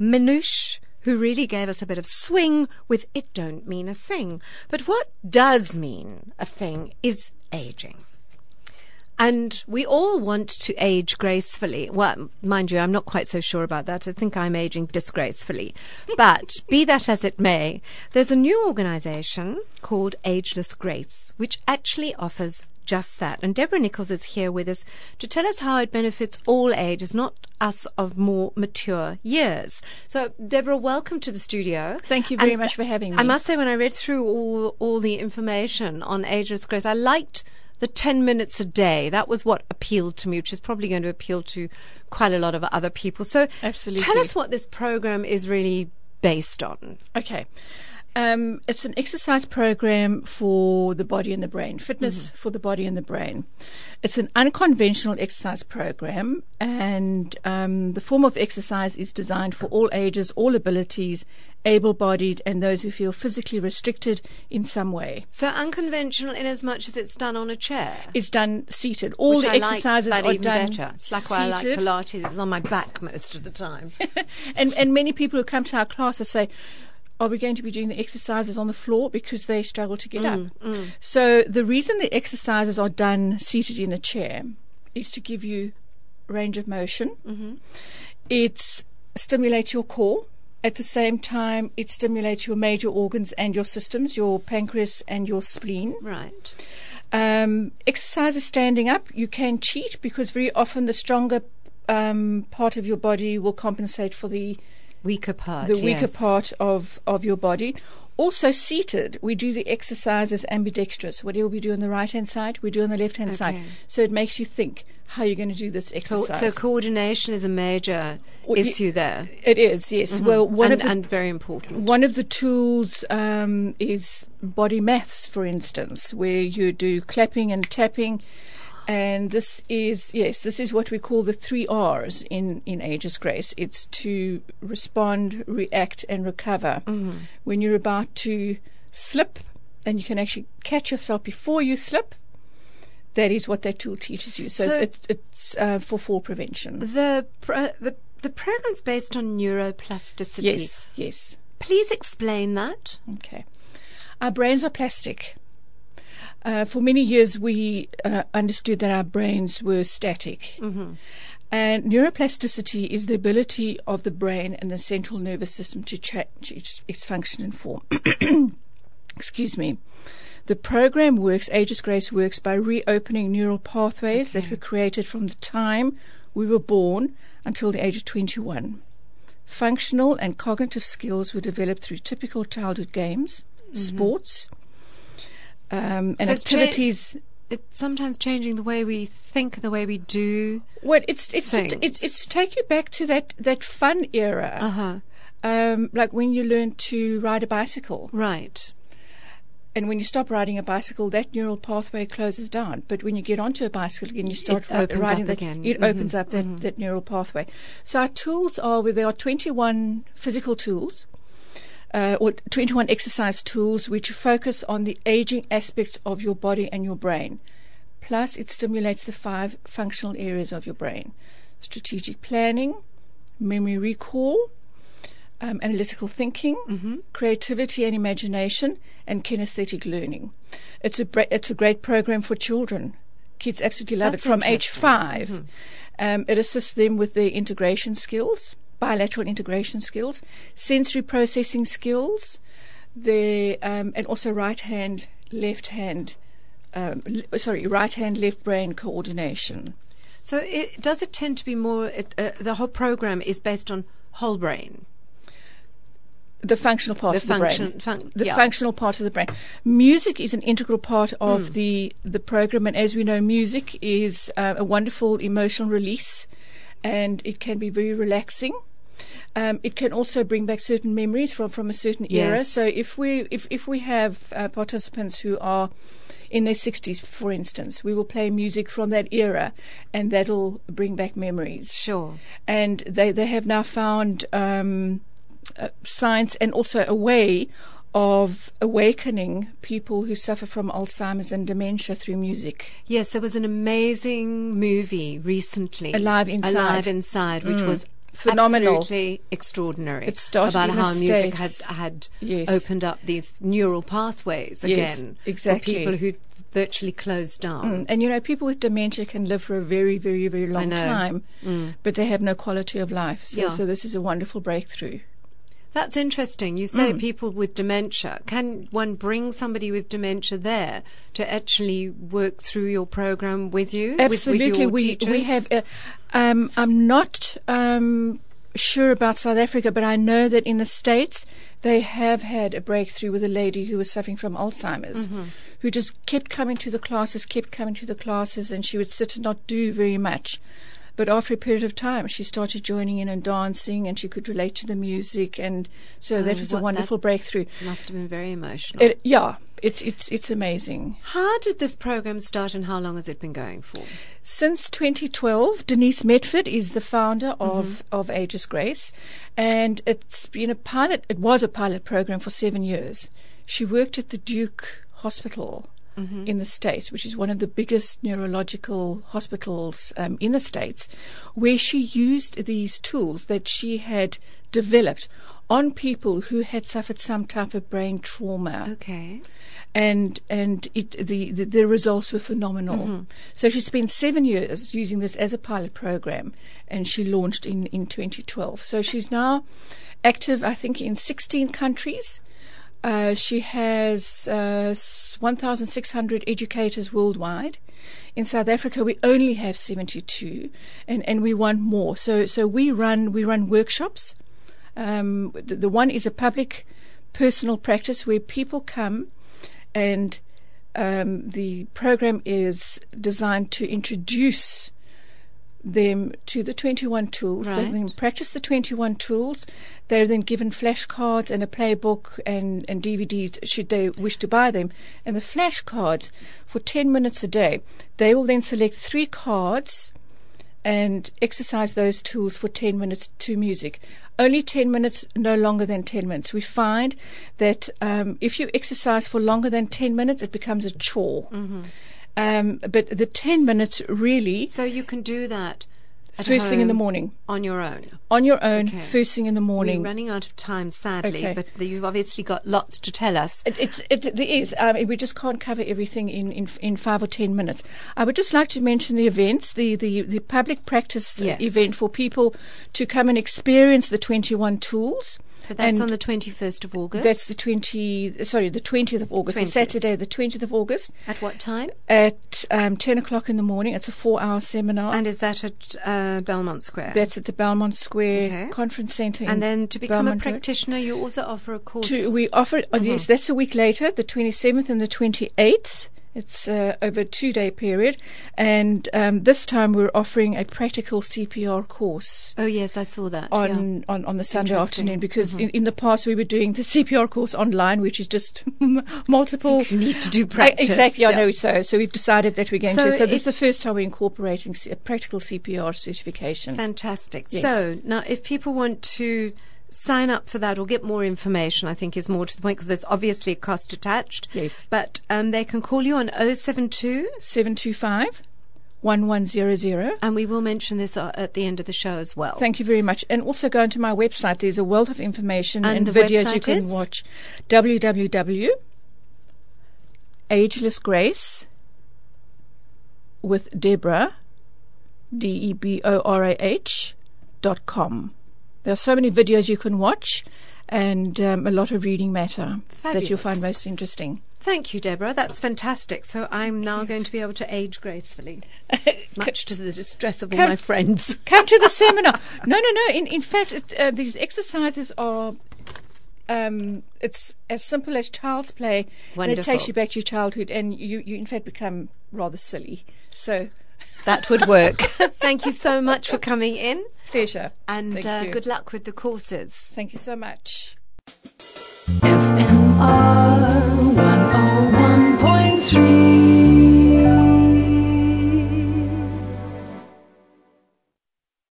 Minouche, who really gave us a bit of swing with It Don't Mean a Thing. But what does mean a thing is aging. And we all want to age gracefully. Well, mind you, I'm not quite so sure about that. I think I'm aging disgracefully. But be that as it may, there's a new organization called Ageless Grace, which actually offers just that. And Deborah Nichols is here with us to tell us how it benefits all ages, not us of more mature years. So, Deborah, welcome to the studio. Thank you very much for having me. I must say, when I read through all the information on Ageless Grace, I liked the 10 minutes a day. That was what appealed to me, which is probably going to appeal to quite a lot of other people. So absolutely, tell us what this program is really based on. Okay. It's an exercise program for the body and the brain, fitness for the body and the brain. It's an unconventional exercise program, and the form of exercise is designed for all ages, all abilities, able-bodied, and those who feel physically restricted in some way. So unconventional in as much as it's done on a chair? It's done seated. All the exercises are done better. It's like why I like Pilates. It's on my back most of the time. and many people who come to our classes say, are we going to be doing the exercises on the floor, because they struggle to get up? So the reason the exercises are done seated in a chair is to give you range of motion. It stimulates your core. At the same time, it stimulates your major organs and your systems, your pancreas and your spleen. Right. Exercises standing up, you can cheat, because very often the stronger part of your body will compensate for the weaker part. The weaker part of your body. Also seated, we do the exercises ambidextrous. Whatever we do on the right-hand side, we do on the left-hand side. So it makes you think how you're going to do this exercise. So coordination is a major issue there. It is, yes. Well, and very important. One of the tools is body maths, for instance, where you do clapping and tapping. And this is what we call the 3 R's in Ageless Grace. It's to respond, react, and recover. When you're about to slip, and you can actually catch yourself before you slip, that is what that tool teaches you. So it's for fall prevention. The program's based on neuroplasticity. Yes. Please explain that. Okay. Our brains are plastic. For many years, we understood that our brains were static. And neuroplasticity is the ability of the brain and the central nervous system to change its function and form. Excuse me. The program works, Ageless Grace works, by reopening neural pathways that were created from the time we were born until the age of 21. Functional and cognitive skills were developed through typical childhood games, sports, and so activities. It's sometimes changing the way we think, the way we do. Well, it's to take you back to that fun era, like when you learn to ride a bicycle, right? And when you stop riding a bicycle, that neural pathway closes down. But when you get onto a bicycle again, you start riding that again. It opens up that neural pathway. So our tools there are 21 physical tools. Or 21 exercise tools which focus on the aging aspects of your body and your brain. Plus, it stimulates the 5 functional areas of your brain: strategic planning, memory recall, analytical thinking, creativity and imagination, and kinesthetic learning. It's a great program for children. Kids absolutely love it from age 5. It assists them with their integration skills, bilateral integration skills, sensory processing skills, and also right hand, left brain coordination. So does it tend to be more, the whole program is based on whole brain? The functional part of the brain. Functional part of the brain. Music is an integral part of the program, and as we know, music is a wonderful emotional release, and it can be very relaxing. It can also bring back certain memories from a certain era. So if we have participants who are in their 60s, for instance, we will play music from that era, and that'll bring back memories. Sure. And they have now found science and also a way of awakening people who suffer from Alzheimer's and dementia through music. Yes, there was an amazing movie recently, Alive Inside, which was phenomenal. Absolutely extraordinary. It started about in how the music States. had Yes. opened up these neural pathways again exactly. for people who virtually closed down. And people with dementia can live for a very, very, very long time, but they have no quality of life. So this is a wonderful breakthrough. That's interesting. You say people with dementia. Can one bring somebody with dementia there to actually work through your program with you? Absolutely. With your teachers? We have. I'm not sure about South Africa, but I know that in the States they have had a breakthrough with a lady who was suffering from Alzheimer's, who just kept coming to the classes, and she would sit and not do very much. But after a period of time, she started joining in and dancing, and she could relate to the music, and so that was a wonderful breakthrough. Must have been very emotional. It's amazing. How did this program start, and how long has it been going for? Since 2012, Denise Medford is the founder of Age's Grace, and it's been a pilot. It was a pilot program for 7 years. She worked at the Duke Hospital in the States, which is one of the biggest neurological hospitals in the States, where she used these tools that she had developed on people who had suffered some type of brain trauma. Okay. And the results were phenomenal. So she spent 7 years using this as a pilot program, and she launched in 2012. So she's now active, I think, in 16 countries. She has 1,600 educators worldwide. In South Africa, we only have 72, and we want more. So we run workshops. The one is a public personal practice where people come, and the program is designed to introduce them to the 21 tools. Right. They then practice the 21 tools. They're then given flashcards and a playbook and DVDs should they wish to buy them. And the flashcards, for 10 minutes a day, they will then select 3 cards and exercise those tools for 10 minutes to music. Only 10 minutes, no longer than 10 minutes. We find that if you exercise for longer than 10 minutes, it becomes a chore. But the 10 minutes really... So you can do that at first thing in the home morning. On your own? On your own, Okay. First thing in the morning. We're running out of time, sadly, Okay. but you've obviously got lots to tell us. There is. We just can't cover everything in 5 or 10 minutes. I would just like to mention the events, the public practice Yes. event for people to come and experience the 21 tools. So that's And on the 21st of August? That's the 20th of August, 20th. the Saturday, the 20th of August. At what time? At 10 o'clock in the morning. It's a 4-hour seminar. And is that at Belmont Square? That's at the Belmont Square Okay. Conference Centre. And then to become Belmont a Road. practitioner, you also offer a course? We offer, yes, that's a week later, the 27th and the 28th. It's over a 2-day period. And this time we're offering a practical CPR course. Oh, yes, I saw that. On the Sunday Interesting. afternoon, because in the past we were doing the CPR course online, which is just multiple. You need to do practice. Exactly, I Yeah. know. So we've decided that we're going So to. So this is the first time we're incorporating a practical CPR certification. Fantastic. Yes. So now if people want to sign up for that or get more information, I think is more to the point, because there's obviously a cost attached. Yes. But they can call you on 072 725 1100. and we will mention this at the end of the show as well. Thank you very much. And also go onto my website. There's a wealth of information And and the videos website you can is? watch. www.agelessgrace with Deborah, DEBORAH.com. There are so many videos you can watch, and a lot of reading matter that you'll Fabulous. find most interesting. Thank you, Deborah. That's fantastic. So I'm now going to be able to age gracefully, much to the distress of all my friends. Come to the seminar. No. In fact, these exercises are. It's as simple as child's play. And it takes Wonderful. you back to your childhood, and you in fact become rather silly. So That would work. Thank you so much for coming in. pleasure. And Thank you. good luck with the courses. Thank you so much. FMR